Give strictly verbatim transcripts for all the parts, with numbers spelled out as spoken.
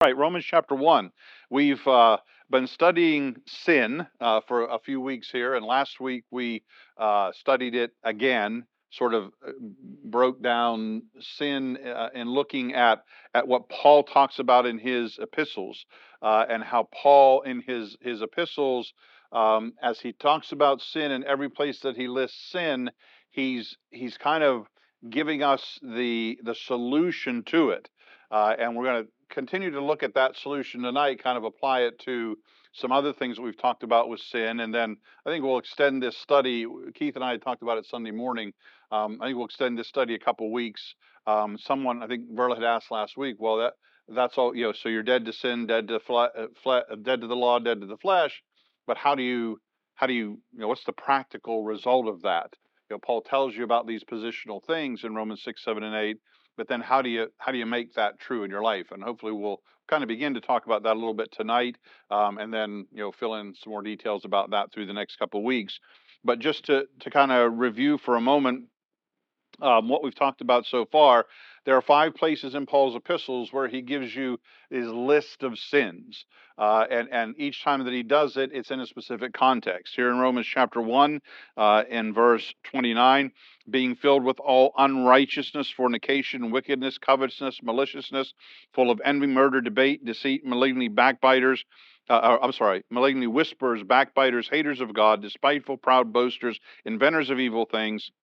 Right, Romans chapter one. We've uh, been studying sin uh, for a few weeks here, and last week we uh, studied it again, sort of uh, broke down sin uh, and looking at, at what Paul talks about in his epistles, uh, and how Paul, in his, his epistles, um, as he talks about sin in every place that he lists sin, he's, he's kind of giving us the, the solution to it. Uh, and we're going to continue to look at that solution tonight, kind of apply it to some other things that we've talked about with sin. And then I think we'll extend this study. Keith and I had talked about it Sunday morning. Um, I think we'll extend this study a couple weeks. Um, someone, I think Verla had asked last week, well, that that's all, you know, so you're dead to sin, dead to fle- uh, fle- uh, dead to the law, dead to the flesh. But how do you, how do you, you know, what's the practical result of that? You know, Paul tells you about these positional things in Romans six, seven, and eight. But then how do you how do you make that true in your life? And hopefully we'll kind of begin to talk about that a little bit tonight, um, and then you know fill in some more details about that through the next couple of weeks. But just to to kind of review for a moment, um, what we've talked about so far, there are five places in Paul's epistles where he gives you his list of sins. Uh, and, and each time that he does it, it's in a specific context. Here in Romans chapter one, uh, in verse twenty-nine, being filled with all unrighteousness, fornication, wickedness, covetousness, maliciousness, full of envy, murder, debate, deceit, malignity, backbiters, uh, uh, I'm sorry, malignity, whisperers, backbiters, haters of God, despiteful, proud boasters, inventors of evil things,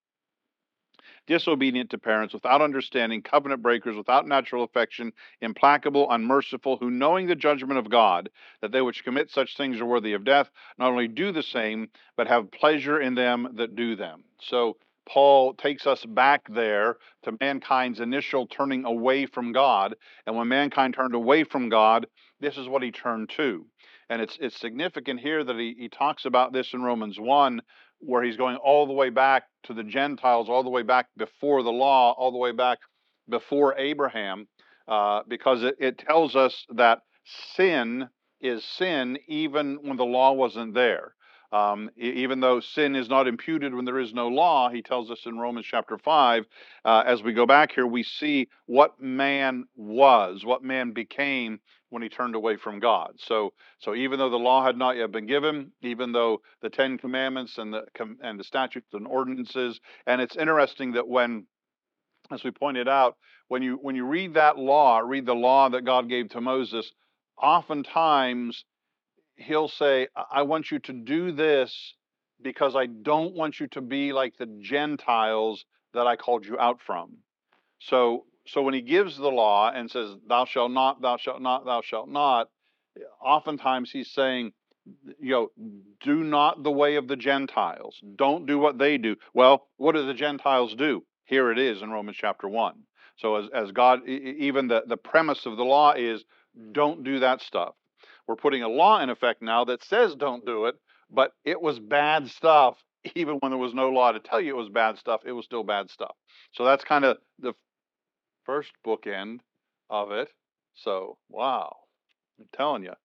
disobedient to parents, without understanding, covenant breakers, without natural affection, implacable, unmerciful, who knowing the judgment of God, that they which commit such things are worthy of death, not only do the same, but have pleasure in them that do them. So Paul takes us back there to mankind's initial turning away from God. And when mankind turned away from God, this is what he turned to. And it's it's significant here that he, he talks about this in Romans one, where he's going all the way back to the Gentiles, all the way back before the law, all the way back before Abraham, uh, because it, it tells us that sin is sin even when the law wasn't there. Um, e- even though sin is not imputed when there is no law, he tells us in Romans chapter five, uh, as we go back here, we see what man was, what man became when he turned away from God. So, so even though the law had not yet been given, even though the Ten Commandments and the and the statutes and ordinances, and it's interesting that when, as we pointed out, when you when you read that law, read the law that God gave to Moses, oftentimes he'll say, I want you to do this because I don't want you to be like the Gentiles that I called you out from. So, so when he gives the law and says, thou shalt not, thou shalt not, thou shalt not, oftentimes he's saying, you know, do not the way of the Gentiles. Don't do what they do. Well, what do the Gentiles do? Here it is in Romans chapter one. So as, as God, even the, the premise of the law is don't do that stuff. We're putting a law in effect now that says don't do it, but it was bad stuff. Even when there was no law to tell you it was bad stuff, it was still bad stuff. So that's kind of the first bookend of it. So, wow, I'm telling you,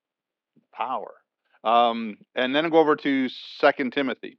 power. Um, and then go over to Second Timothy,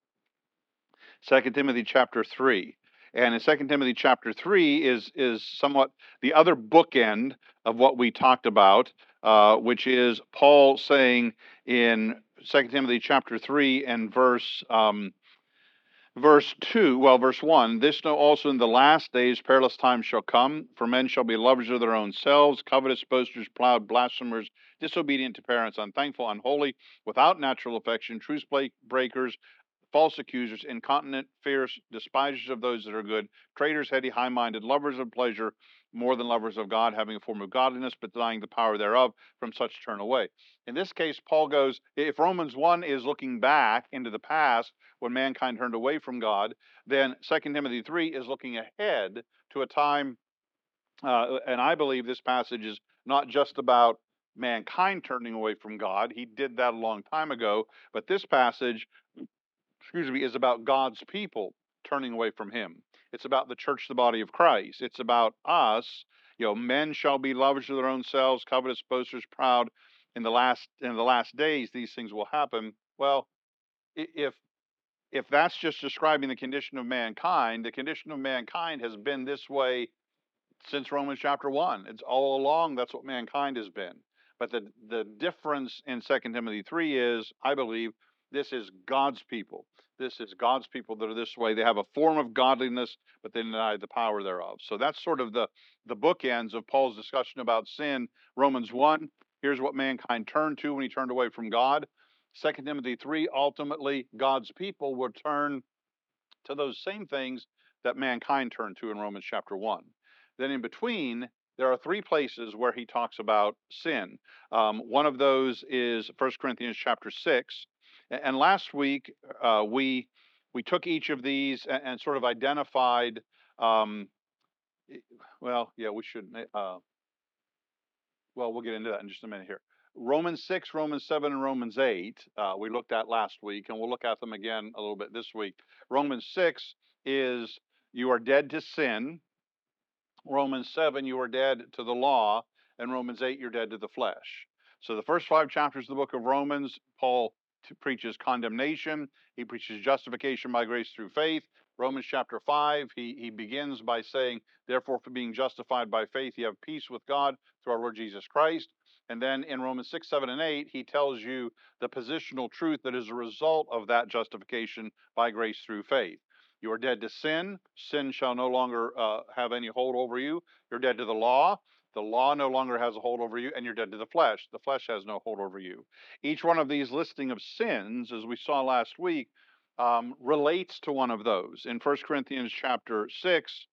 Second Timothy chapter three. And in Second Timothy chapter three is is somewhat the other bookend of what we talked about, uh, which is Paul saying in Second Timothy chapter three and verse um, verse two, well, verse one, this know also in the last days perilous times shall come, for men shall be lovers of their own selves, covetous, boasters, proud, blasphemers, disobedient to parents, unthankful, unholy, without natural affection, truce breakers, false accusers, incontinent, fierce, despisers of those that are good, traitors, heady, high-minded, lovers of pleasure more than lovers of God, having a form of godliness, but denying the power thereof, from such turn away. In this case, Paul goes, if Romans one is looking back into the past when mankind turned away from God, then Second Timothy three is looking ahead to a time, uh, and I believe this passage is not just about mankind turning away from God. He did that a long time ago, but this passage, excuse me, is about God's people turning away from him. It's about the church, the body of Christ. It's about us. You know, men shall be lovers of their own selves, covetous, boasters, proud. In the last in the last days, these things will happen. Well, if if that's just describing the condition of mankind, the condition of mankind has been this way since Romans chapter one. It's all along, that's what mankind has been. But the, the difference in Second Timothy three is, I believe, this is God's people. This is God's people that are this way. They have a form of godliness, but they deny the power thereof. So that's sort of the, the bookends of Paul's discussion about sin. Romans one, here's what mankind turned to when he turned away from God. Second Timothy three, ultimately, God's people will turn to those same things that mankind turned to in Romans chapter one. Then in between, there are three places where he talks about sin. Um, one of those is First Corinthians chapter six. And last week, uh, we we took each of these and, and sort of identified, um, well, yeah, we should, uh, well, we'll get into that in just a minute here. Romans six, Romans seven, and Romans eight, uh, we looked at last week, and we'll look at them again a little bit this week. Romans six is you are dead to sin. Romans seven, you are dead to the law. And Romans eight, you're dead to the flesh. So the first five chapters of the book of Romans, Paul t- preaches condemnation. He preaches justification by grace through faith. Romans chapter five, he, he begins by saying, therefore, for being justified by faith, you have peace with God through our Lord Jesus Christ. And then in Romans six, seven, and eight, he tells you the positional truth that is a result of that justification by grace through faith. You are dead to sin. Sin shall no longer uh, have any hold over you. You're dead to the law. The law no longer has a hold over you, and you're dead to the flesh. The flesh has no hold over you. Each one of these listing of sins, as we saw last week, um, relates to one of those. In First Corinthians chapter six,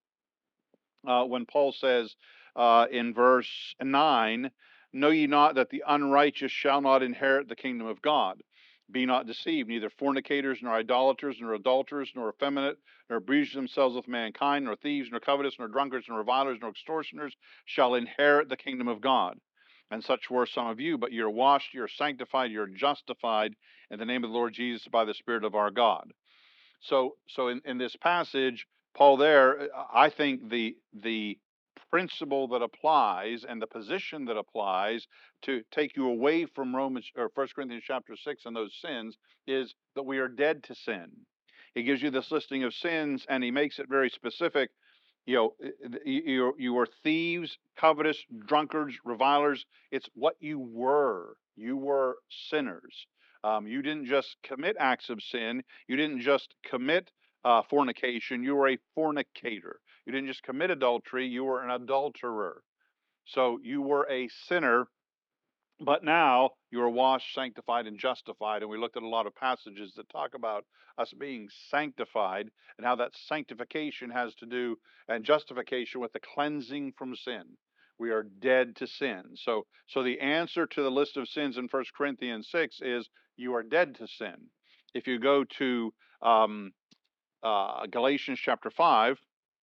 uh, when Paul says uh, in verse nine, know ye not that the unrighteous shall not inherit the kingdom of God? Be not deceived, neither fornicators, nor idolaters, nor adulterers, nor effeminate, nor abusers themselves with mankind, nor thieves, nor covetous, nor drunkards, nor revilers, nor extortioners shall inherit the kingdom of God. And such were some of you, but you're washed, you're sanctified, you're justified in the name of the Lord Jesus by the Spirit of our God. So, so in, in this passage, Paul there, I think the the principle that applies and the position that applies to take you away from Romans or First Corinthians chapter six and those sins is that we are dead to sin. He gives you this listing of sins and he makes it very specific. You know, you you were thieves, covetous, drunkards, revilers. It's what you were. You were sinners. Um, you didn't just commit acts of sin. You didn't just commit uh, fornication. You were a fornicator. You didn't just commit adultery. You were an adulterer. So you were a sinner, but now you are washed, sanctified, and justified. And we looked at a lot of passages that talk about us being sanctified and how that sanctification has to do and justification with the cleansing from sin. We are dead to sin. So, so the answer to the list of sins in First Corinthians six is you are dead to sin. If you go to um, uh, Galatians chapter five,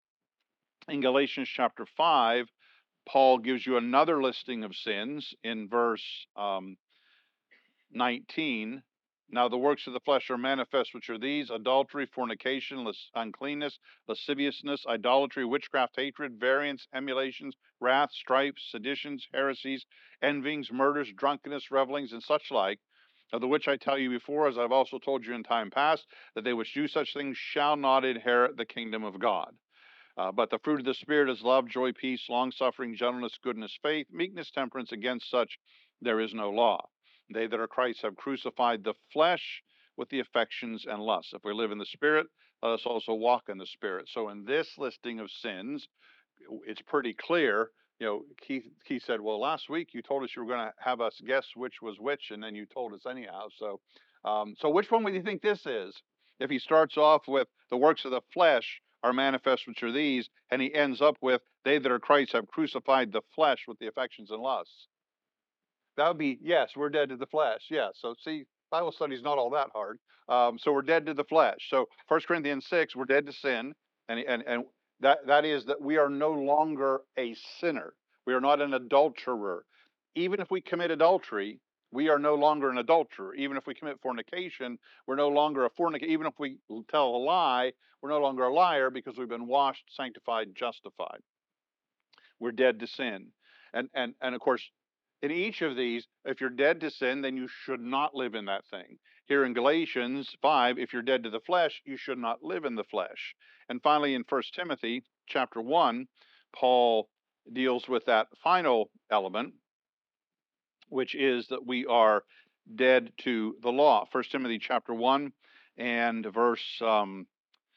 in Galatians chapter five, Paul gives you another listing of sins in verse um, nineteen. Now the works of the flesh are manifest, which are these: adultery, fornication, las- uncleanness, lasciviousness, idolatry, witchcraft, hatred, variance, emulations, wrath, strife, seditions, heresies, envyings, murders, drunkenness, revelings, and such like, of the which I tell you before, as I've also told you in time past, that they which do such things shall not inherit the kingdom of God. Uh, but the fruit of the Spirit is love, joy, peace, long-suffering, gentleness, goodness, faith, meekness, temperance. Against such there is no law. They that are Christ have crucified the flesh with the affections and lusts. If we live in the Spirit, let us also walk in the Spirit. So in this listing of sins, it's pretty clear. You know, Keith, Keith said, well, last week you told us you were going to have us guess which was which, and then you told us anyhow. So, um, so which one would you think this is? If he starts off with the works of the flesh are manifest, which are these, and he ends up with they that are Christ have crucified the flesh with the affections and lusts. That would be, yes, we're dead to the flesh. Yeah. So see, Bible study is not all that hard. Um, so we're dead to the flesh. So First Corinthians six, we're dead to sin, and and and that that is that we are no longer a sinner. We are not an adulterer. Even if we commit adultery, we are no longer an adulterer. Even if we commit fornication, we're no longer a fornicator. Even if we tell a lie, we're no longer a liar because we've been washed, sanctified, justified. We're dead to sin. And and and of course, in each of these, if you're dead to sin, then you should not live in that thing. Here in Galatians five, if you're dead to the flesh, you should not live in the flesh. And finally, in First Timothy chapter one, Paul deals with that final element, which is that we are dead to the law. First Timothy chapter one and verse um,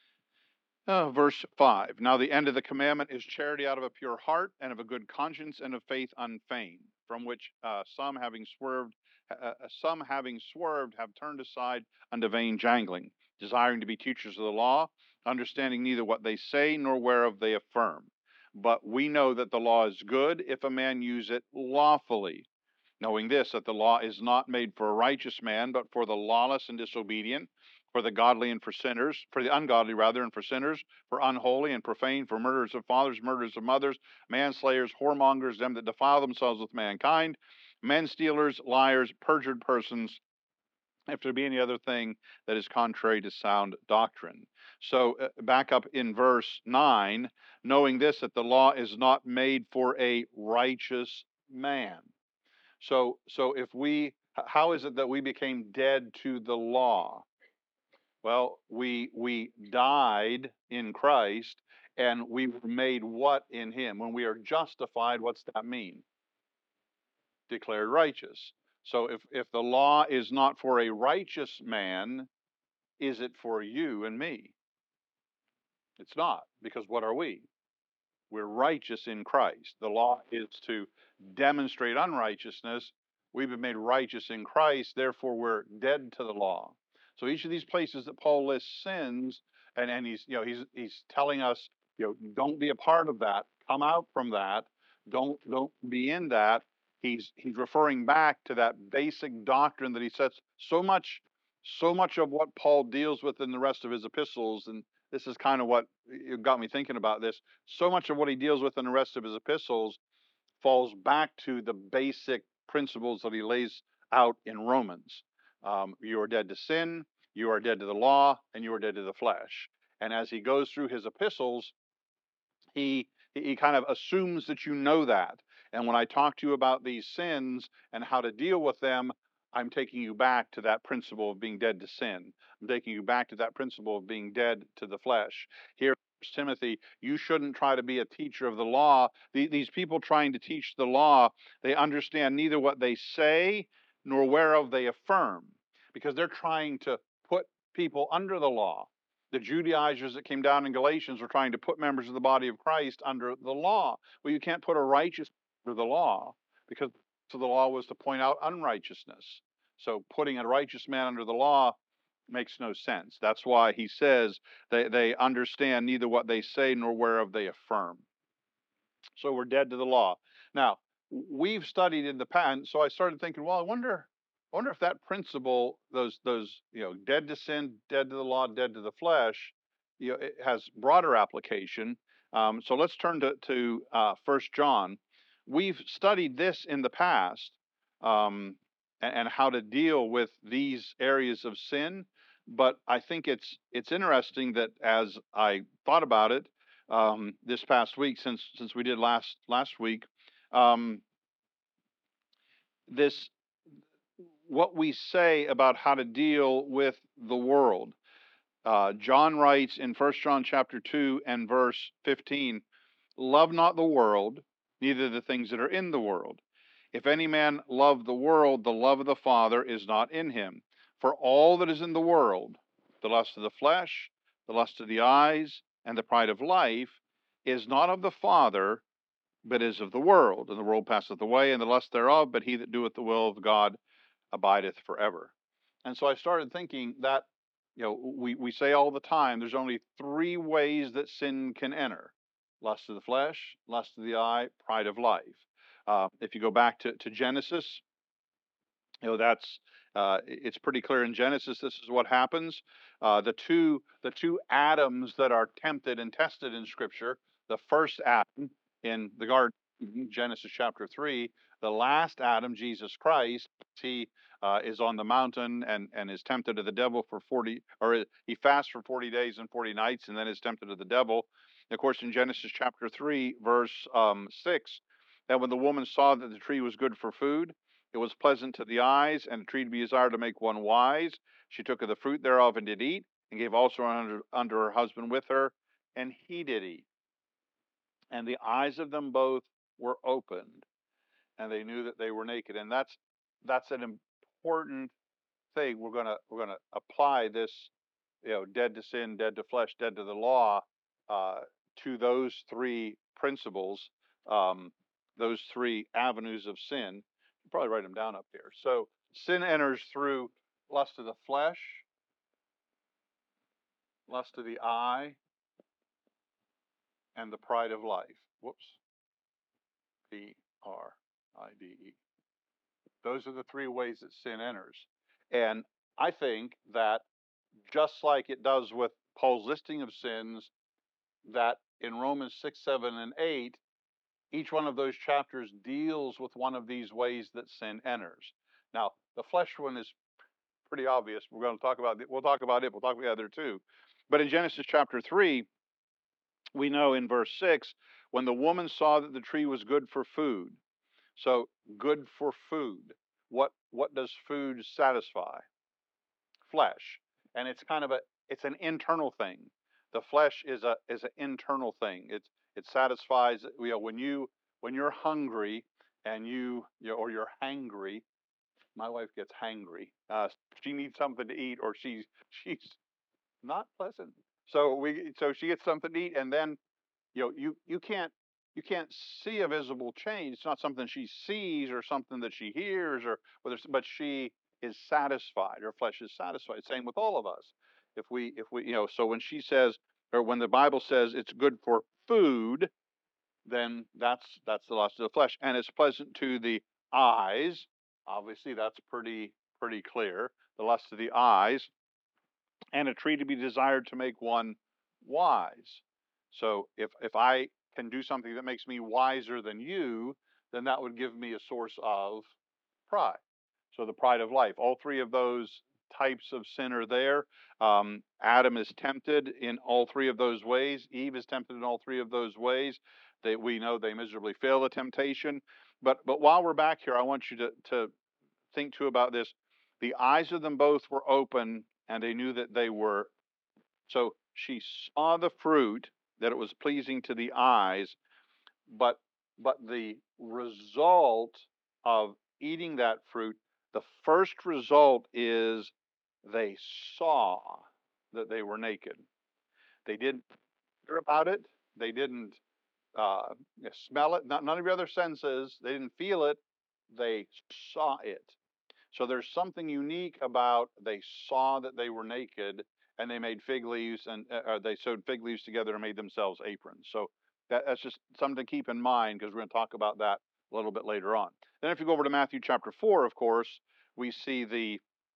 uh, verse five. Now the end of the commandment is charity out of a pure heart and of a good conscience and of faith unfeigned, from which uh, some having swerved, uh, uh, some having swerved have turned aside unto vain jangling, desiring to be teachers of the law, understanding neither what they say nor whereof they affirm. But we know that the law is good if a man use it lawfully, knowing this, that the law is not made for a righteous man, but for the lawless and disobedient, for the godly and for sinners, for the ungodly rather, and for sinners, for unholy and profane, for murderers of fathers, murderers of mothers, manslayers, whoremongers, them that defile themselves with mankind, men stealers, liars, perjured persons, if there be any other thing that is contrary to sound doctrine. So uh, back up in verse nine, knowing this, that the law is not made for a righteous man. So, so if we, how is it that we became dead to the law? Well, we we died in Christ, and we were made what in Him? When we are justified, what's that mean? Declared righteous. So, if if the law is not for a righteous man, is it for you and me? It's not, because what are we? We're righteous in Christ. The law is to demonstrate unrighteousness. We've been made righteous in Christ, therefore we're dead to the law. So each of these places that Paul lists sins, and, and he's, you know, he's he's telling us, you know, don't be a part of that. Come out from that. Don't don't be in that. He's he's referring back to that basic doctrine that he sets so much so much of what Paul deals with in the rest of his epistles, and this is kind of what got me thinking about this. So much of what he deals with in the rest of his epistles falls back to the basic principles that he lays out in Romans. Um, you are dead to sin, you are dead to the law, and you are dead to the flesh. And as he goes through his epistles, he he kind of assumes that you know that. And when I talk to you about these sins and how to deal with them, I'm taking you back to that principle of being dead to sin. I'm taking you back to that principle of being dead to the flesh. Here, Timothy, you shouldn't try to be a teacher of the law. These people trying to teach the law, they understand neither what they say nor whereof they affirm, because they're trying to put people under the law. The Judaizers that came down in Galatians were trying to put members of the body of Christ under the law. Well, you can't put a righteous under the law, because so the law was to point out unrighteousness. So putting a righteous man under the law makes no sense. That's why he says they, they understand neither what they say nor whereof they affirm. So we're dead to the law. Now, we've studied in the past, so I started thinking, well, I wonder I wonder if that principle, those those you know, dead to sin, dead to the law, dead to the flesh, you know, it has broader application. Um, so let's turn to to uh, First John. We've studied this in the past, um, and, and how to deal with these areas of sin. But I think it's it's interesting that as I thought about it um, this past week, since since we did last last week, um, this what we say about how to deal with the world. Uh, John writes in First John chapter two and verse fifteen, "Love not the world, neither the things that are in the world. If any man love the world, the love of the Father is not in him. For all that is in the world, the lust of the flesh, the lust of the eyes, and the pride of life, is not of the Father, but is of the world. And the world passeth away, and the lust thereof, but he that doeth the will of God abideth forever." And so I started thinking that, you know, we, we say all the time there's only three ways that sin can enter: lust of the flesh, lust of the eye, pride of life. Uh, if you go back to, to Genesis, you know, that's uh, it's pretty clear in Genesis. This is what happens. Uh, the two the two Adams that are tempted and tested in Scripture. The first Adam in the garden, Genesis chapter three. The last Adam, Jesus Christ, he uh, is on the mountain and and is tempted of the devil for forty, or he fasts for forty days and forty nights, and then is tempted of the devil. Of course, in Genesis chapter three, verse um, six, that when the woman saw that the tree was good for food, it was pleasant to the eyes, and a tree to be desired to make one wise. She took of the fruit thereof and did eat, and gave also unto, unto her husband with her, and he did eat. And the eyes of them both were opened, and they knew that they were naked. And that's that's an important thing. We're gonna we're gonna apply this, you know, dead to sin, dead to flesh, dead to the law, uh, to those three principles, um, those three avenues of sin. You probably write them down up here. So sin enters through lust of the flesh, lust of the eye, and the pride of life. Whoops. P R I D E. Those are the three ways that sin enters. And I think that just like it does with Paul's listing of sins, that in Romans six, seven, and eight, each one of those chapters deals with one of these ways that sin enters. Now, the flesh one is pretty obvious. We're going to talk about it. We'll talk about it. We'll talk about the other two. But in Genesis chapter three, we know in verse six, when the woman saw that the tree was good for food. So good for food. What what does food satisfy? Flesh. And it's kind of a it's an internal thing. The flesh is a is an internal thing. It's it satisfies, you know, when you when you're hungry and you, you know, or you're hangry. My wife gets hangry. Uh, she needs something to eat, or she's she's not pleasant. So we so she gets something to eat, and then, you know, you you can't you can't see a visible change. It's not something she sees or something that she hears, or whether but she is satisfied. Her flesh is satisfied. Same with all of us. If we if we you know, so when she says, or when the Bible says it's good for food, then that's that's the lust of the flesh, and it's pleasant to the eyes. Obviously, that's pretty pretty clear. The lust of the eyes, and a tree to be desired to make one wise. So if if I can do something that makes me wiser than you, then that would give me a source of pride. So the pride of life. All three of those types of sin are there. Um, Adam is tempted in all three of those ways. Eve is tempted in all three of those ways. They, we know they miserably fail the temptation. But but while we're back here, I want you to to think too about this. The eyes of them both were open, and they knew that they were. So she saw the fruit, that it was pleasing to the eyes, but but the result of eating that fruit, the first result is they saw that they were naked. They didn't hear about it. They didn't uh, smell it. Not, none of the other senses. They didn't feel it. They saw it. So there's something unique about they saw that they were naked, and they made fig leaves, and uh, they sewed fig leaves together and made themselves aprons. So that, that's just something to keep in mind, because we're going to talk about that a little bit later on. Then if you go over to Matthew chapter four, of course, we see the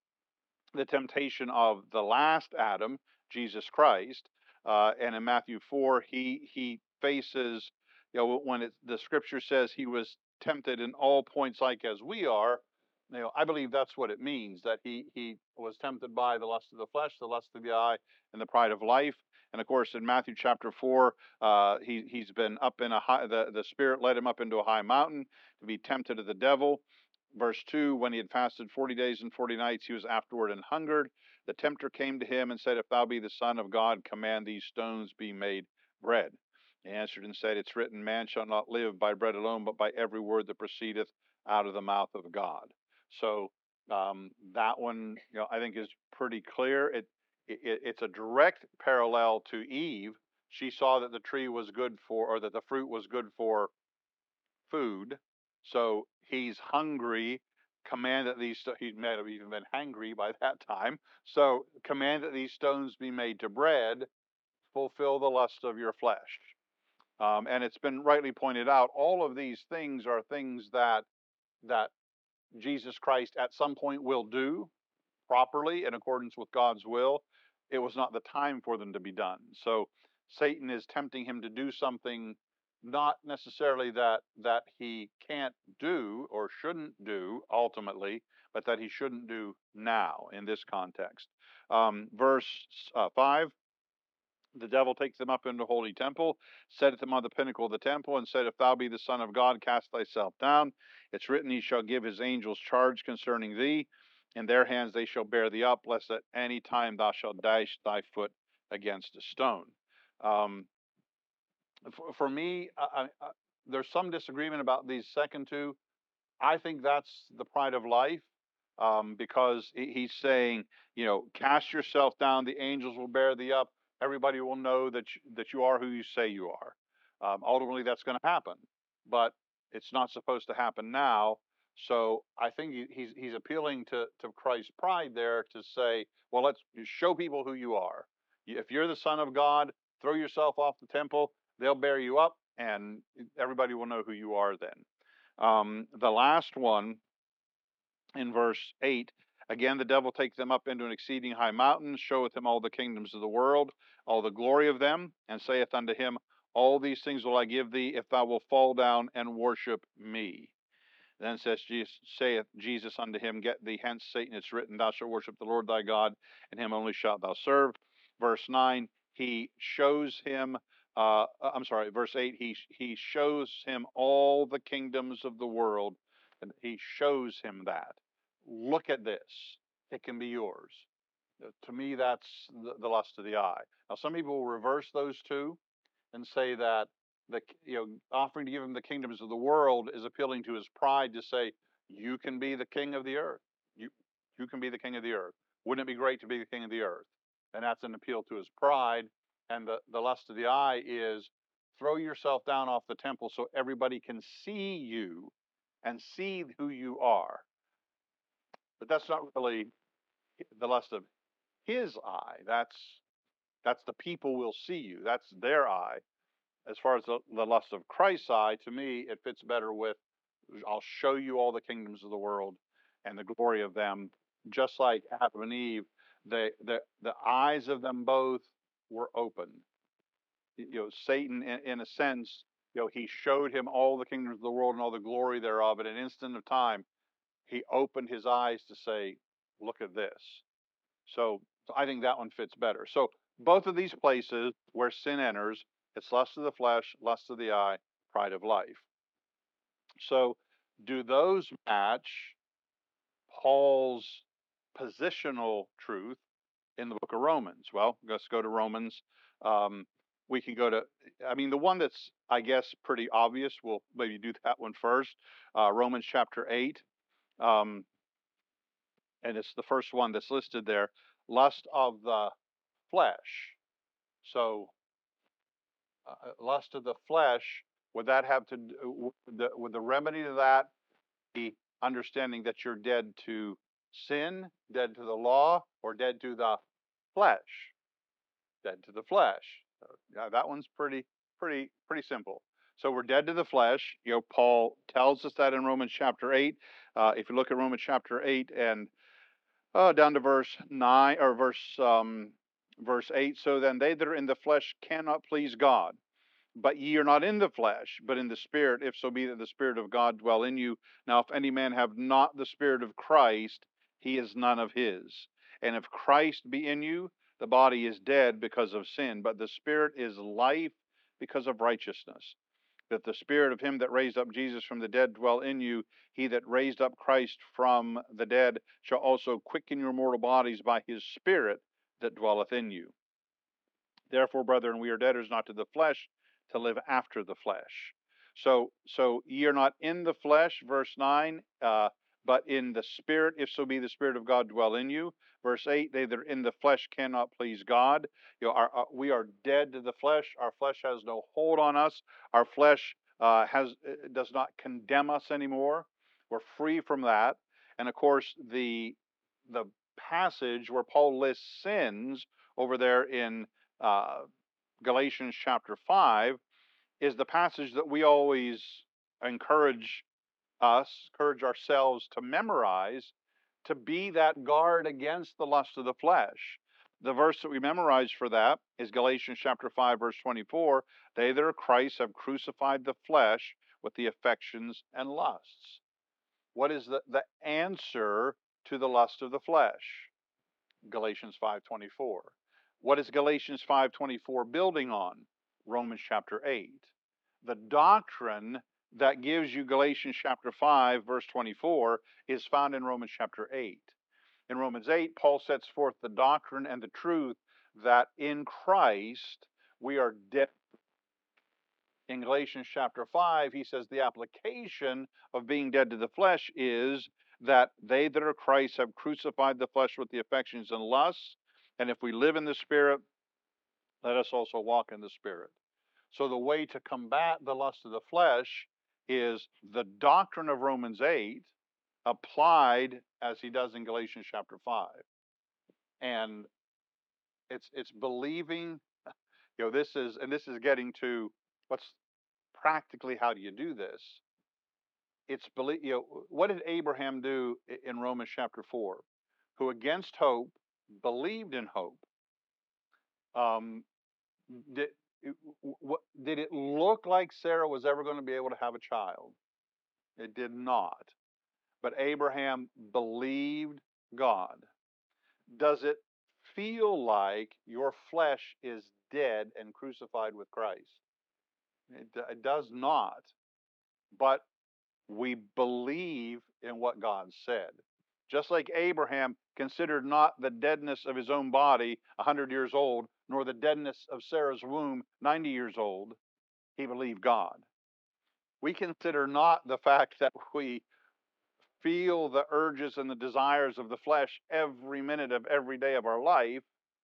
the temptation of the last Adam, Jesus Christ. Uh, and in Matthew four, he he faces, you know, when it, the scripture says he was tempted in all points like as we are. You know, I believe that's what it means, that he he was tempted by the lust of the flesh, the lust of the eye, and the pride of life. And of course, in Matthew chapter four, uh, he he's been up in a high. The the Spirit led him up into a high mountain to be tempted of the devil. Verse two, when he had fasted forty days and forty nights, he was afterward and hungered. The tempter came to him and said, If thou be the Son of God, command these stones be made bread. He answered and said, It's written, Man shall not live by bread alone, but by every word that proceedeth out of the mouth of God. So um, that one, you know, I think is pretty clear. It, it it's a direct parallel to Eve. She saw that the tree was good for, or that the fruit was good for food. So he's hungry. Command that these, he may have even been hangry by that time. So command that these stones be made to bread, fulfill the lust of your flesh. Um, and it's been rightly pointed out, all of these things are things that that Jesus Christ at some point will do properly in accordance with God's will. It was not the time for them to be done. So Satan is tempting him to do something not necessarily that that he can't do or shouldn't do ultimately, but that he shouldn't do now in this context. Um, verse uh, five. The devil takes them up into the holy temple, setteth them on the pinnacle of the temple, and said, If thou be the Son of God, cast thyself down. It's written, He shall give his angels charge concerning thee. In their hands they shall bear thee up, lest at any time thou shalt dash thy foot against a stone. Um, for, for me, I, I, there's some disagreement about these second two. I think that's the pride of life, um, because he's saying, you know, cast yourself down, the angels will bear thee up, everybody will know that you, that you are who you say you are. Um, ultimately, that's going to happen, but it's not supposed to happen now. So I think he's he's appealing to to Christ's pride there to say, well, let's show people who you are. If you're the Son of God, throw yourself off the temple. They'll bear you up, and everybody will know who you are then. Um, the last one in verse eight, again, the devil takes them up into an exceeding high mountain, showeth him all the kingdoms of the world, all the glory of them, and saith unto him, all these things will I give thee, if thou wilt fall down and worship me. Then says Jesus, saith Jesus unto him, get thee hence, Satan, it's written, thou shalt worship the Lord thy God, and him only shalt thou serve. Verse nine, he shows him, uh, I'm sorry, verse eight, he, he shows him all the kingdoms of the world, and he shows him that. Look at this. It can be yours. To me, that's the, the lust of the eye. Now, some people will reverse those two and say that the you know offering to give him the kingdoms of the world is appealing to his pride to say you can be the king of the earth. You you can be the king of the earth. Wouldn't it be great to be the king of the earth? And that's an appeal to his pride. And the, the lust of the eye is throw yourself down off the temple so everybody can see you and see who you are. But that's not really the lust of his eye. That's that's the people will see you. That's their eye. As far as the, the lust of Christ's eye, to me, it fits better with, I'll show you all the kingdoms of the world and the glory of them. Just like Adam and Eve, they, the, the eyes of them both were open. You know, Satan, in, in a sense, you know, he showed him all the kingdoms of the world and all the glory thereof. In an instant of time, he opened his eyes to say, look at this. So, so I think that one fits better. So both of these places where sin enters, it's lust of the flesh, lust of the eye, pride of life. So do those match Paul's positional truth in the book of Romans? Well, let's go to Romans. Um, we can go to, I mean, the one that's, I guess, pretty obvious, we'll maybe do that one first. Uh, Romans chapter eight. Um, and it's the first one that's listed there. Lust of the flesh. So, uh, lust of the flesh, would that have to do, would the, would the remedy to that be understanding that you're dead to sin, dead to the law, or dead to the flesh? Dead to the flesh. So, yeah, that one's pretty, pretty, pretty simple. So we're dead to the flesh. You know, Paul tells us that in Romans chapter eight. Uh, if you look at Romans chapter eight and uh, down to verse nine or verse um, verse eight. So then they that are in the flesh cannot please God. But ye are not in the flesh, but in the Spirit, if so be that the Spirit of God dwell in you. Now, if any man have not the Spirit of Christ, he is none of his. And if Christ be in you, the body is dead because of sin, but the Spirit is life because of righteousness. That the Spirit of him that raised up Jesus from the dead dwell in you, he that raised up Christ from the dead shall also quicken your mortal bodies by his Spirit that dwelleth in you. Therefore, brethren, we are debtors not to the flesh, to live after the flesh. So, so ye are not in the flesh, verse nine, uh, but in the Spirit, if so be the Spirit of God dwell in you. Verse eight, they that are in the flesh cannot please God. You know, our, our, we are dead to the flesh. Our flesh has no hold on us. Our flesh uh, has does not condemn us anymore. We're free from that. And of course, the the passage where Paul lists sins over there in uh, Galatians chapter five is the passage that we always encourage us, encourage ourselves to memorize, to be that guard against the lust of the flesh. The verse that we memorize for that is Galatians chapter five, verse twenty-four. They that are Christ have crucified the flesh with the affections and lusts. What is the, the answer to the lust of the flesh? Galatians five twenty-four. What is Galatians five twenty-four building on? Romans chapter eight. The doctrine that gives you Galatians chapter five, verse twenty-four, is found in Romans chapter eight. In Romans eight, Paul sets forth the doctrine and the truth that in Christ we are dead. in Galatians chapter five, he says the application of being dead to the flesh is that they that are Christ have crucified the flesh with the affections and lusts. And if we live in the Spirit, let us also walk in the Spirit. So the way to combat the lust of the flesh is the doctrine of Romans eight applied as he does in Galatians chapter five. And it's it's believing, you know, this is and this is getting to what's practically how do you do this? It's believe, you know, what did Abraham do in Romans chapter four? Who against hope believed in hope. Um, did, what, did it look like Sarah was ever going to be able to have a child? It did not. But Abraham believed God. Does it feel like your flesh is dead and crucified with Christ? It, it does not. But we believe in what God said. Just like Abraham considered not the deadness of his own body a hundred years old, nor the deadness of Sarah's womb ninety years old, he believed God. We consider not the fact that we feel the urges and the desires of the flesh every minute of every day of our life.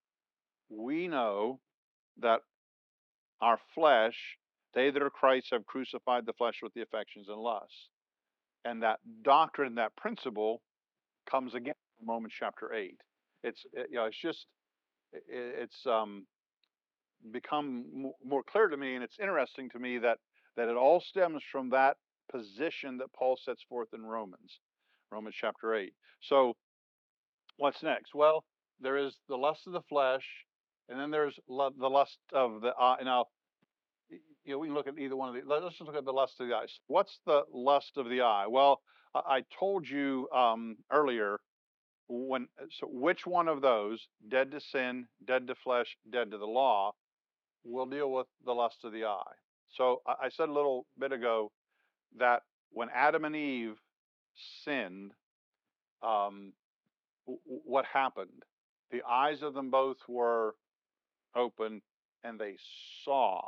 We know that our flesh, they that are Christ have crucified the flesh with the affections and lusts. And that doctrine, that principle, comes again from Romans chapter eight. It's it, you know it's just it, it's um, become more clear to me, and it's interesting to me that that it all stems from that position that Paul sets forth in Romans, Romans chapter eight. So what's next? Well, there is the lust of the flesh, and then there's lo- the lust of the eye. Now, you know, we can look at either one of these. Let's just look at the lust of the eyes. What's the lust of the eye? Well, I, I told you um, earlier when. So, which one of those, dead to sin, dead to flesh, dead to the law, will deal with the lust of the eye? So, I, I said a little bit ago that when Adam and Eve sinned, um, w- what happened? The eyes of them both were open, and they saw.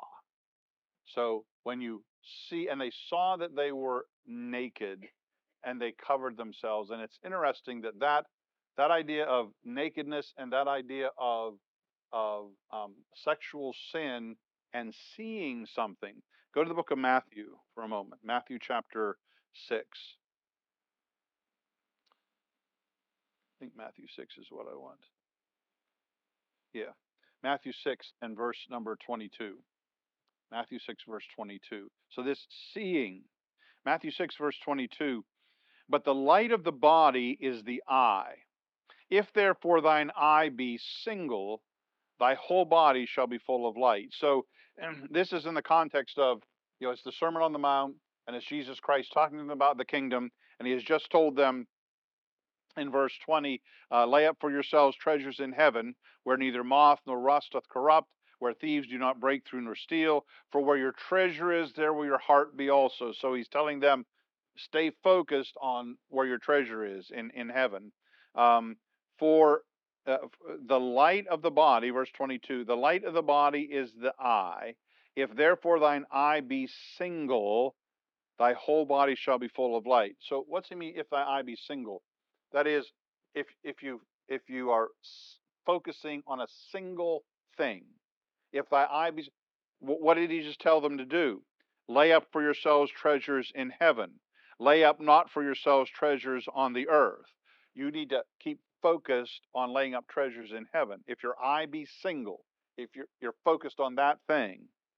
So when you see, and they saw that they were naked, and they covered themselves. And it's interesting that that, that idea of nakedness and that idea of of um, sexual sin and seeing something. Go to the book of Matthew for a moment. Matthew chapter six. I think Matthew six is what I want. Yeah. Matthew six and verse number twenty-two. Matthew six, verse twenty-two. So this seeing, Matthew six, verse twenty-two, but the light of the body is the eye. If therefore thine eye be single, thy whole body shall be full of light. So this is in the context of, you know, it's the Sermon on the Mount, and it's Jesus Christ talking to them about the kingdom, and he has just told them in verse twenty, uh, lay up for yourselves treasures in heaven, where neither moth nor rust doth corrupt, where thieves do not break through nor steal. For where your treasure is, there will your heart be also. So he's telling them, stay focused on where your treasure is in, in heaven. Um, for uh, the light of the body, verse twenty-two, the light of the body is the eye. If therefore thine eye be single, thy whole body shall be full of light. So what's he mean, if thy eye be single? That is, if if you if you are focusing on a single thing, if thy eye be, what did he just tell them to do? Lay up for yourselves treasures in heaven. Lay up not for yourselves treasures on the earth. You need to keep focused on laying up treasures in heaven. If your eye be single, if you're you're focused on that thing.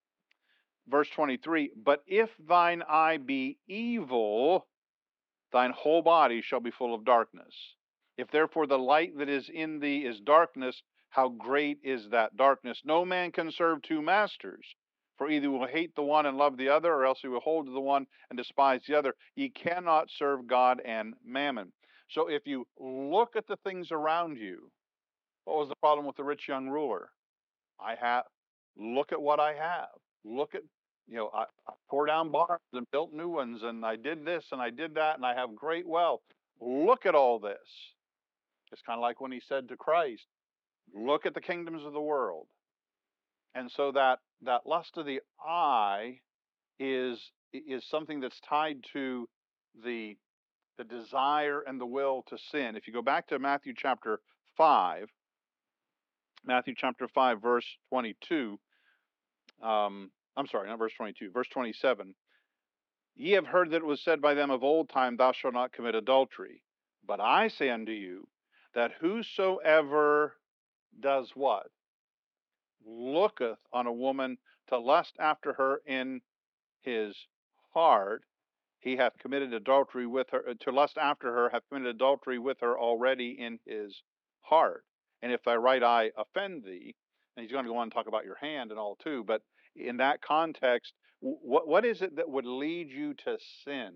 Verse twenty-three, but if thine eye be evil, thine whole body shall be full of darkness. If therefore the light that is in thee is darkness, how great is that darkness? No man can serve two masters, for either he will hate the one and love the other, or else he will hold to the one and despise the other. Ye cannot serve God and mammon. So if you look at the things around you, what was the problem with the rich young ruler? I have, look at what I have. Look at, you know, I, I tore down barns and built new ones, and I did this and I did that, and I have great wealth. Look at all this. It's kind of like when he said to Christ, look at the kingdoms of the world. And so that, that lust of the eye is is something that's tied to the the desire and the will to sin. If you go back to Matthew chapter five, Matthew chapter five, verse twenty-two, um, I'm sorry, not verse twenty-two, verse twenty-seven. Ye have heard that it was said by them of old time, Thou shalt not commit adultery. But I say unto you, that whosoever does what? Looketh on a woman to lust after her in his heart, he hath committed adultery with her. To lust after her hath committed adultery with her already in his heart. And if thy right eye offend thee, and he's going to go on and talk about your hand and all too, but in that context, what what is it that would lead you to sin?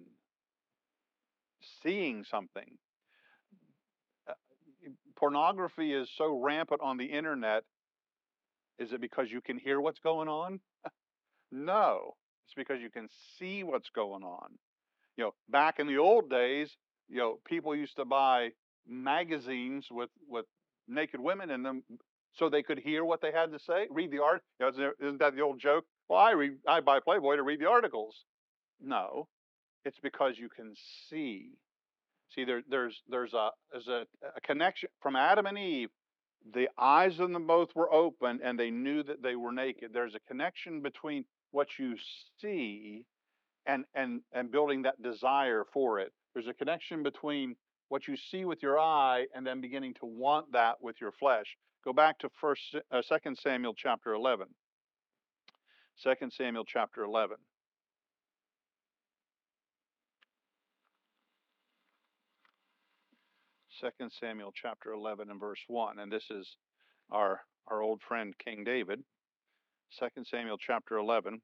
Seeing something. Uh, Pornography is so rampant on the internet. Is it because you can hear what's going on? No, it's because you can see what's going on. You know, back in the old days, you know, people used to buy magazines with with naked women in them so they could hear what they had to say, read the art. You know, isn't isn't that the old joke? Well, I read, I buy Playboy to read the articles. No, it's because you can see. See, there, there's there's a there's a, a connection from Adam and Eve. The eyes of them both were open, and they knew that they were naked. There's a connection between what you see and and and building that desire for it. There's a connection between what you see with your eye and then beginning to want that with your flesh. Go back to first uh, Second Samuel chapter eleven. Second Samuel chapter eleven. Second Samuel chapter eleven and verse one, and this is our our old friend King David. Second Samuel chapter eleven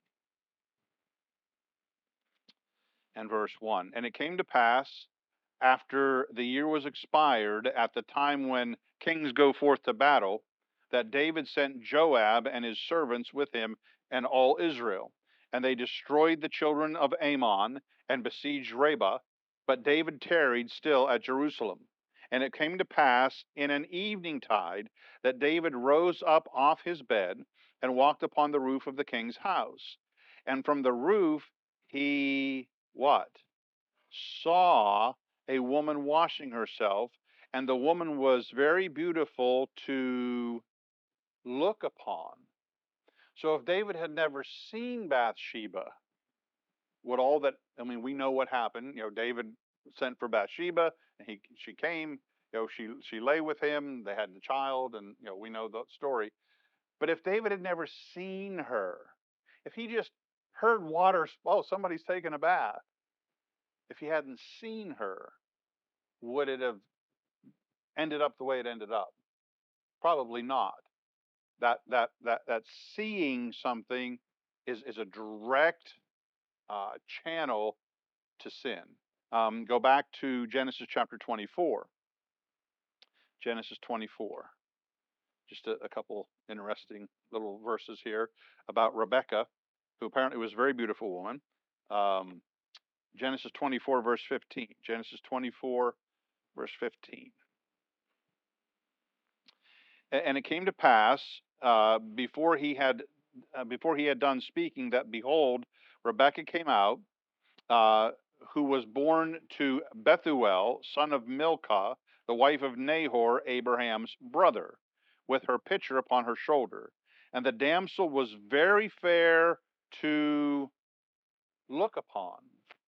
and verse one. And it came to pass after the year was expired, at the time when kings go forth to battle, that David sent Joab and his servants with him and all Israel. And they destroyed the children of Ammon and besieged Rabbah. But David tarried still at Jerusalem. And it came to pass in an evening tide that David rose up off his bed and walked upon the roof of the king's house. And from the roof he what? Saw a woman washing herself, and the woman was very beautiful to look upon. So if David had never seen Bathsheba, would all that, I mean, we know what happened. You know, David sent for Bathsheba, and he she came, you know, she she lay with him, they had the child, and you know, we know the story. But if David had never seen her, if he just heard water, oh, somebody's taking a bath, if he hadn't seen her, would it have ended up the way it ended up? Probably not. That that that that seeing something is is a direct uh, channel to sin. Um, go back to Genesis chapter twenty-four. Genesis twenty-four. Just a, a couple interesting little verses here about Rebecca, who apparently was a very beautiful woman. Um, Genesis twenty-four, verse fifteen. Genesis twenty-four, verse fifteen. And it came to pass uh, before he had uh, before he had done speaking that behold, Rebekah came out, uh, who was born to Bethuel, son of Milcah, the wife of Nahor, Abraham's brother, with her pitcher upon her shoulder. And the damsel was very fair to look upon.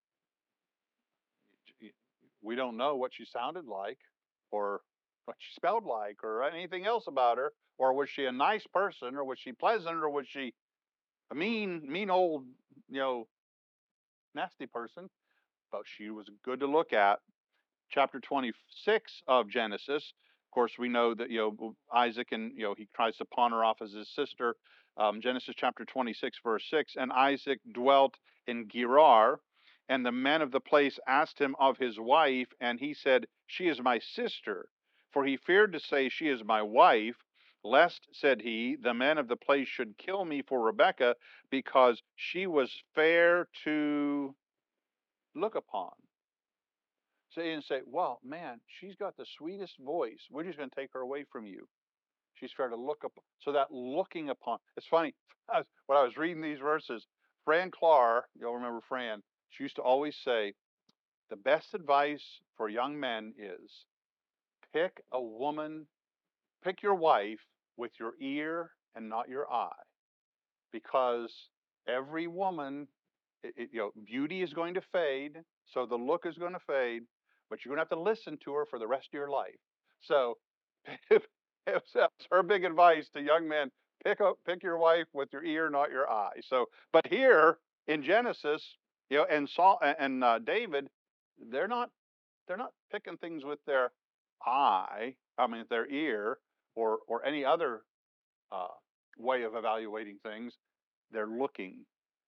We don't know what she sounded like, or what she spelled like, or anything else about her. Or was she a nice person, or was she pleasant, or was she a mean, mean old, you know, nasty person? But she was good to look at. Chapter twenty-six of Genesis. Of course, we know that you know Isaac, and you know he tries to pawn her off as his sister. Um, Genesis chapter twenty-six, verse six. And Isaac dwelt in Gerar, and the men of the place asked him of his wife, and he said, She is my sister. For he feared to say, She is my wife, lest, said he, the men of the place should kill me for Rebekah, because she was fair to look upon. So you didn't say, well, man, she's got the sweetest voice. We're just going to take her away from you. She's fair to look up. So that looking upon, it's funny, when I was reading these verses, Fran Clark, you'll remember Fran, she used to always say, the best advice for young men is pick a woman, pick your wife with your ear and not your eye. Because every woman, it, it, you know, beauty is going to fade, so the look is going to fade, but you're going to have to listen to her for the rest of your life. So, if, if that's her big advice to young men, pick up, pick your wife with your ear, not your eye. So, but here in Genesis, you know, and Saul and uh, David, they're not they're not picking things with their eye, I mean their ear, or or any other uh, way of evaluating things. They're looking.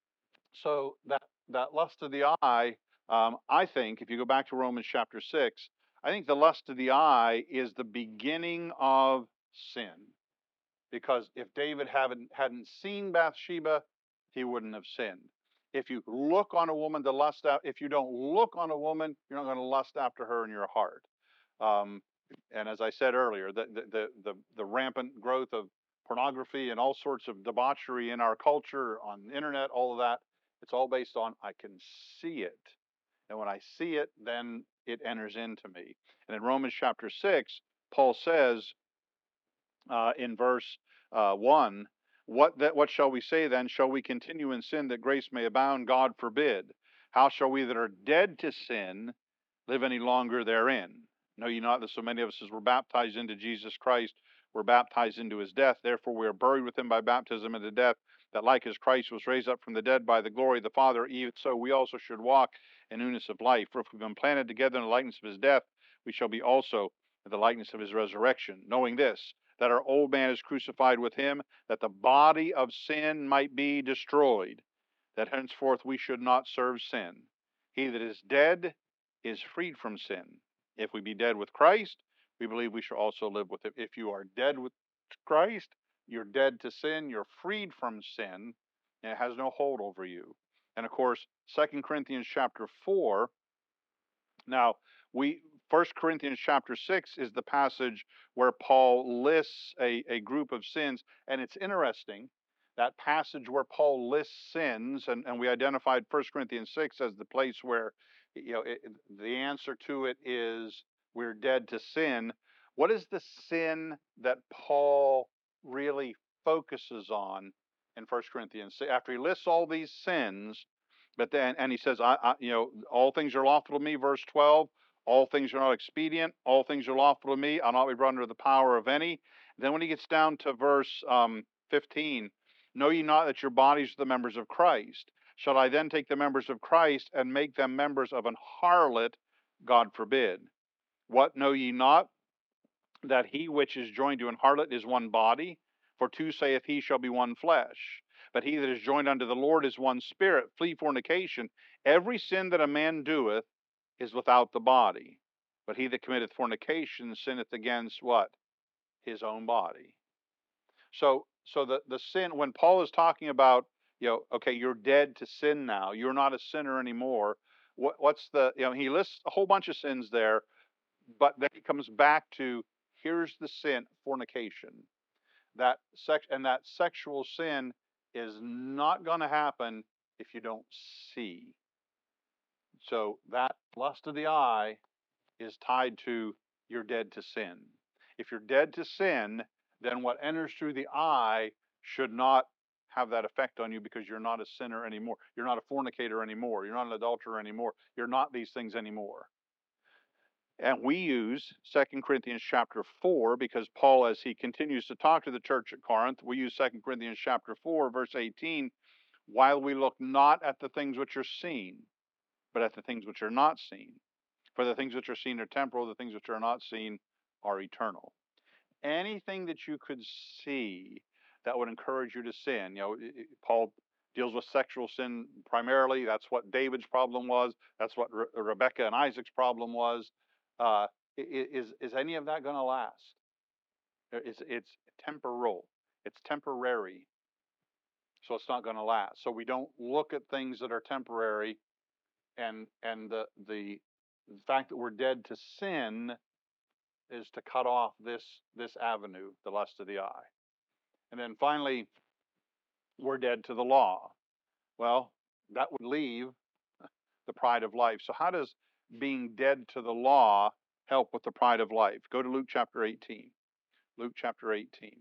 So that that lust of the eye, um, I think, if you go back to Romans chapter six, I think the lust of the eye is the beginning of sin. Because if David hadn't hadn't seen Bathsheba, he wouldn't have sinned. If you look on a woman to lust out, if you don't look on a woman, you're not going to lust after her in your heart. Um, and as I said earlier, the, the, the, the, the rampant growth of pornography and all sorts of debauchery in our culture, on the internet, all of that, it's all based on I can see it. And when I see it, then it enters into me. And in Romans chapter six, Paul says uh, in verse uh, one, what, that, what shall we say then? Shall we continue in sin that grace may abound? God forbid. How shall we that are dead to sin live any longer therein? Know ye not that so many of us as were baptized into Jesus Christ were baptized into his death? Therefore we are buried with him by baptism into death, that like as Christ was raised up from the dead by the glory of the Father, even so we also should walk in newness of life. For if we've been planted together in the likeness of his death, we shall be also in the likeness of his resurrection, knowing this, that our old man is crucified with him, that the body of sin might be destroyed, that henceforth we should not serve sin. He that is dead is freed from sin. If we be dead with Christ, we believe we shall also live with him. If you are dead with Christ, you're dead to sin, you're freed from sin, and it has no hold over you. And of course, Second Corinthians chapter four, now we First Corinthians chapter six is the passage where Paul lists a, a group of sins, and it's interesting, that passage where Paul lists sins, and, and we identified First Corinthians six as the place where, you know, it, the answer to it is we're dead to sin. What is the sin that Paul really focuses on in First Corinthians? After he lists all these sins, but then, and he says, I, I, you know, all things are lawful to me, verse twelve. All things are not expedient. All things are lawful to me. I'll not be brought under the power of any. Then when he gets down to verse um, fifteen, know ye not that your bodies are the members of Christ? Shall I then take the members of Christ and make them members of an harlot? God forbid. What know ye not? That he which is joined to an harlot is one body? For two saith he shall be one flesh. But he that is joined unto the Lord is one spirit. Flee fornication. Every sin that a man doeth is without the body. But he that committeth fornication sinneth against what? His own body. So so the, the sin, when Paul is talking about, you know, okay, you're dead to sin now, you're not a sinner anymore. What, what's the, you know, he lists a whole bunch of sins there, but then he comes back to, here's the sin, fornication. That sex and that sexual sin is not going to happen if you don't see. So that lust of the eye is tied to you're dead to sin. If you're dead to sin, then what enters through the eye should not have that effect on you, because you're not a sinner anymore. You're not a fornicator anymore. You're not an adulterer anymore. You're not these things anymore. And we use Second Corinthians chapter four, because Paul, as he continues to talk to the church at Corinth, we use Second Corinthians chapter four, verse eighteen, while we look not at the things which are seen, but at the things which are not seen. For the things which are seen are temporal, the things which are not seen are eternal. Anything that you could see that would encourage you to sin, you know, Paul deals with sexual sin primarily. That's what David's problem was. That's what Re- Rebecca and Isaac's problem was. Uh, is is any of that going to last? It's it's temporal. It's temporary. So it's not going to last. So we don't look at things that are temporary, and and the the the fact that we're dead to sin is to cut off this this avenue, the lust of the eye. And then finally, we're dead to the law. Well, that would leave the pride of life. So how does being dead to the law help with the pride of life? Go to Luke chapter eighteen. Luke chapter eighteen.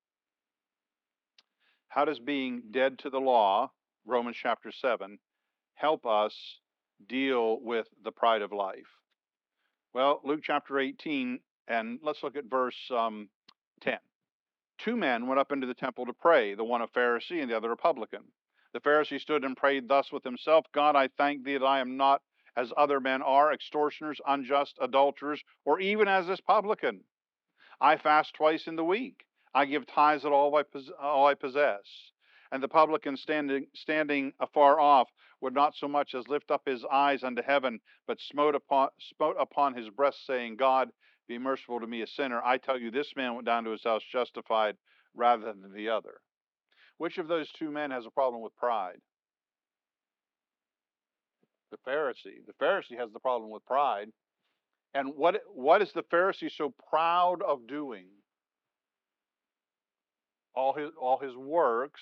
How does being dead to the law, Romans chapter seven, help us deal with the pride of life? Well, Luke chapter eighteen, and let's look at verse um, ten. Two men went up into the temple to pray, the one a Pharisee and the other a publican. The Pharisee stood and prayed thus with himself, God, I thank thee that I am not as other men are, extortioners, unjust, adulterers, or even as this publican. I fast twice in the week. I give tithes of all I, pos- all I possess. And the publican standing, standing afar off would not so much as lift up his eyes unto heaven, but smote upon, smote upon his breast, saying, God, be merciful to me, a sinner. I tell you, this man went down to his house justified rather than the other. Which of those two men has a problem with pride? The Pharisee. The Pharisee has the problem with pride. And what, what is the Pharisee so proud of doing? All his, all his works,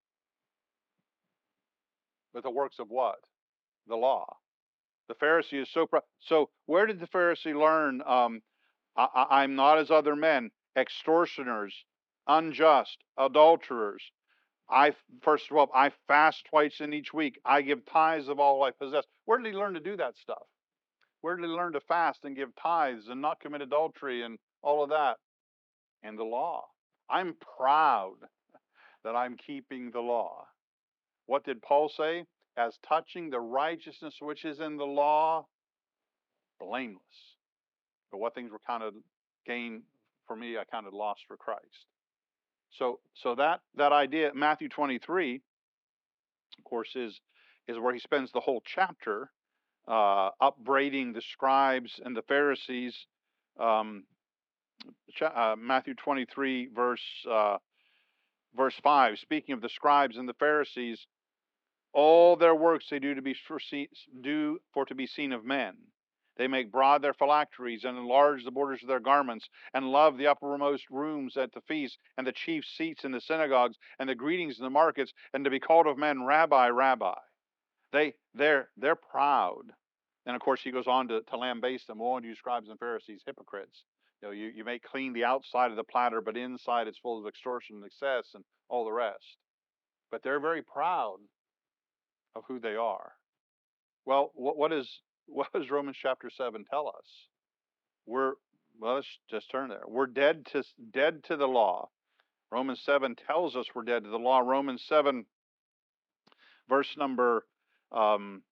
but the works of what? The law. The Pharisee is so proud. So where did the Pharisee learn, um, I, I'm not as other men, extortioners, unjust, adulterers. I, verse twelve, I fast twice in each week. I give tithes of all I possess. Where did he learn to do that stuff? Where did he learn to fast and give tithes and not commit adultery and all of that? In the law. I'm proud that I'm keeping the law. What did Paul say? As touching the righteousness which is in the law, blameless. But what things were kind of gained for me, I kind of lost for Christ. So, so that that idea, Matthew twenty-three, of course, is is where he spends the whole chapter uh, upbraiding the scribes and the Pharisees. Um, uh, Matthew twenty-three, verse uh, verse five, speaking of the scribes and the Pharisees, all their works they do to be foreseen, do for to be seen of men. They make broad their phylacteries and enlarge the borders of their garments, and love the uppermost rooms at the feast, and the chief seats in the synagogues, and the greetings in the markets, and to be called of men, Rabbi, Rabbi. They, they're, they're proud. And of course, he goes on to, to lambaste them. Woe unto you, scribes and Pharisees, hypocrites. You know, you, you may clean the outside of the platter, but inside it's full of extortion and excess and all the rest. But they're very proud of who they are. Well, what, what is what does Romans chapter seven tell us? We're well, let's just turn there. We're dead to dead to the law. Romans seven tells us we're dead to the law. Romans seven, verse number um,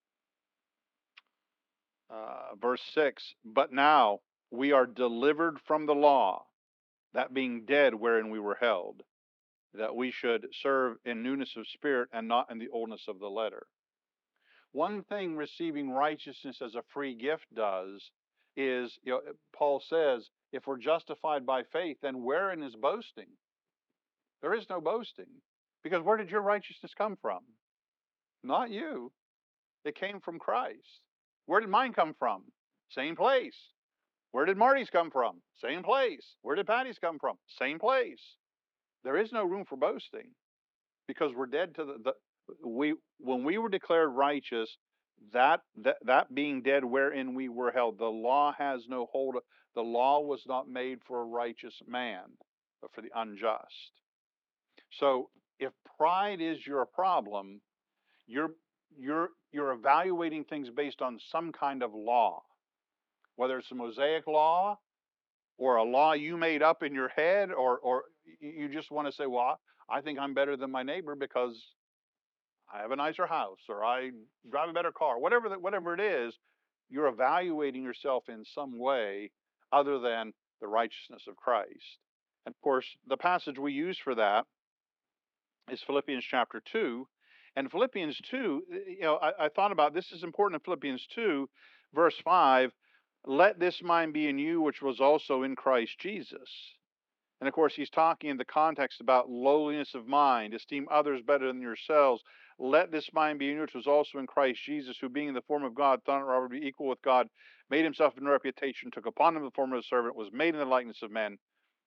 uh, verse six. But now we are delivered from the law, that being dead wherein we were held, that we should serve in newness of spirit and not in the oldness of the letter. One thing receiving righteousness as a free gift does is, you know, Paul says, if we're justified by faith, then wherein is boasting? There is no boasting. Because where did your righteousness come from? Not you. It came from Christ. Where did mine come from? Same place. Where did Marty's come from? Same place. Where did Patty's come from? Same place. There is no room for boasting because we're dead to the, the we when we were declared righteous, that, that that being dead wherein we were held, the law has no hold of, the law was not made for a righteous man, but for the unjust. So if pride is your problem, you're you're you're evaluating things based on some kind of law, whether it's a Mosaic law or a law you made up in your head, or or you just want to say, well, I think I'm better than my neighbor because I have a nicer house, or I drive a better car, whatever that, whatever it is, you're evaluating yourself in some way other than the righteousness of Christ. And of course, the passage we use for that is Philippians chapter two. And Philippians two, you know, I, I thought about this is important in Philippians two, verse five. Let this mind be in you, which was also in Christ Jesus. And of course, he's talking in the context about lowliness of mind, esteem others better than yourselves. Let this mind be in you, which was also in Christ Jesus, who being in the form of God, thought not robbery to be equal with God, made himself of no reputation, took upon him the form of a servant, was made in the likeness of men.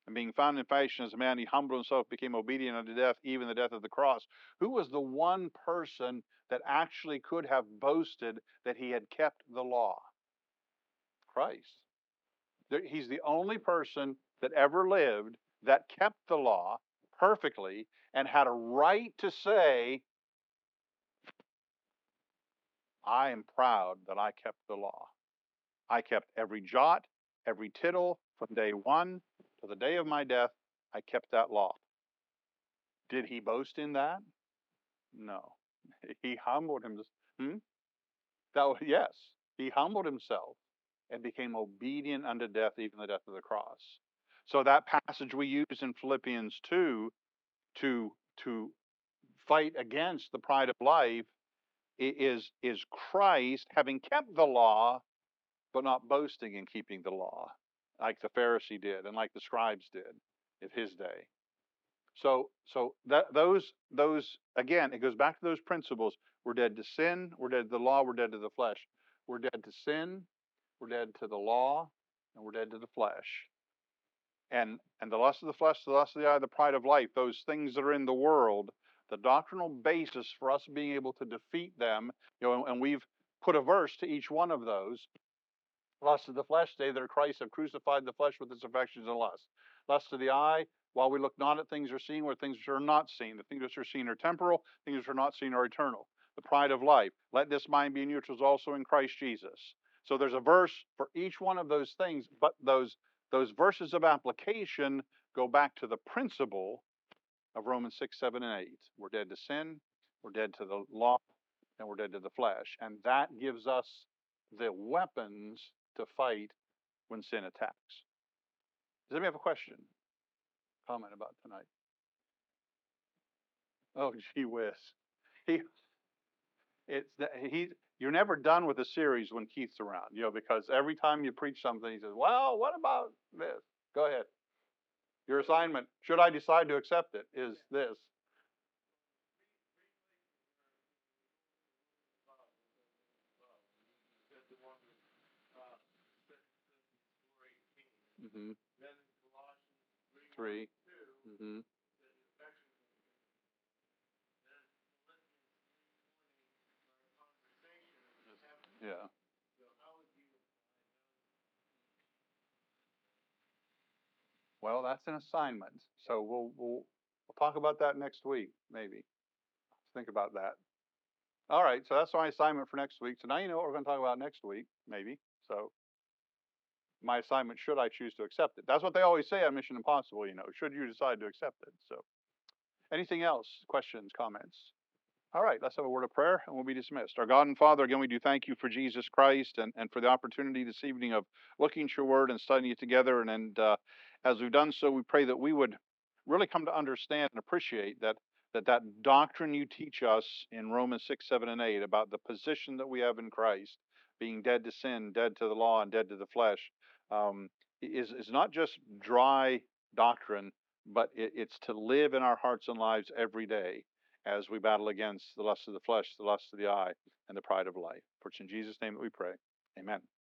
And being found in fashion as a man, he humbled himself, became obedient unto death, even the death of the cross. Who was the one person that actually could have boasted that he had kept the law? Christ. He's the only person that ever lived that kept the law perfectly and had a right to say, I am proud that I kept the law. I kept every jot, every tittle from day one to the day of my death. I kept that law. Did he boast in that? No. He humbled himself. Hmm? That was, yes. He humbled himself and became obedient unto death, even the death of the cross. So that passage we use in Philippians two to, to fight against the pride of life is, is Christ having kept the law, but not boasting in keeping the law, like the Pharisee did and like the scribes did in his day. So, so that those those again, it goes back to those principles. We're dead to sin. We're dead to the law. We're dead to the flesh. We're dead to sin. We're dead to the law, and we're dead to the flesh. And and the lust of the flesh, the lust of the eye, the pride of life. Those things that are in the world. The doctrinal basis for us being able to defeat them. You know, and, and we've put a verse to each one of those. Lust of the flesh, they that are Christ have crucified the flesh with its affections and lusts. Lust of the eye, while we look not at things that are seen, where things which are not seen. The things which are seen are temporal, things which are not seen are eternal. The pride of life, let this mind be in you which was also in Christ Jesus. So there's a verse for each one of those things, but those, those verses of application go back to the principle of Romans six, seven, and eight. We're dead to sin, we're dead to the law, and we're dead to the flesh. And that gives us the weapons to fight when sin attacks. Does anybody have a question, comment about tonight? Oh, gee whiz. He, it's he. You're never done with a series when Keith's around, you know, because every time you preach something, he says, "Well, what about this?" Go ahead. Your assignment, should I decide to accept it, is this. Mm-hmm. Three. Mm-hmm. Yeah. Well, that's an assignment. So we'll we'll we'll talk about that next week, maybe. Think about that. All right, so that's my assignment for next week. So now you know what we're going to talk about next week, maybe. So my assignment, should I choose to accept it? That's what they always say on Mission Impossible, you know, should you decide to accept it. So anything else? Questions, comments? All right, let's have a word of prayer and we'll be dismissed. Our God and Father, again, we do thank you for Jesus Christ and, and for the opportunity this evening of looking at your word and studying it together. And, and uh, as we've done so, we pray that we would really come to understand and appreciate that that, that doctrine you teach us in Romans six, seven, and eight about the position that we have in Christ, being dead to sin, dead to the law, and dead to the flesh, um, is, is not just dry doctrine, but it, it's to live in our hearts and lives every day as we battle against the lust of the flesh, the lust of the eye, and the pride of life. For it's in Jesus' name that we pray. Amen.